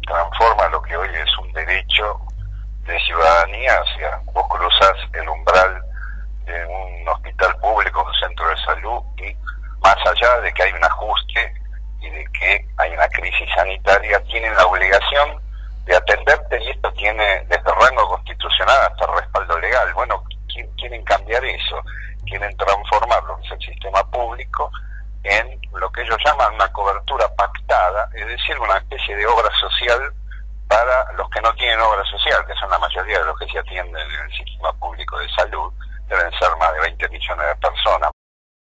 transforma lo que hoy es un derecho de ciudadanía. O sea, vos cruzás el umbral de un hospital público, un centro de salud, y más allá de que hay un ajuste y de que hay una crisis sanitaria, tienen la obligación de atenderte, y esto tiene desde el rango constitucional hasta el respaldo legal. Bueno, quieren cambiar eso, quieren transformar lo que es el sistema público en lo que ellos llaman una cobertura pactada, es decir, una especie de obra social para los que no tienen obra social, que son la mayoría de los que se atienden en el sistema público de salud. Deben ser más de 20 millones de personas,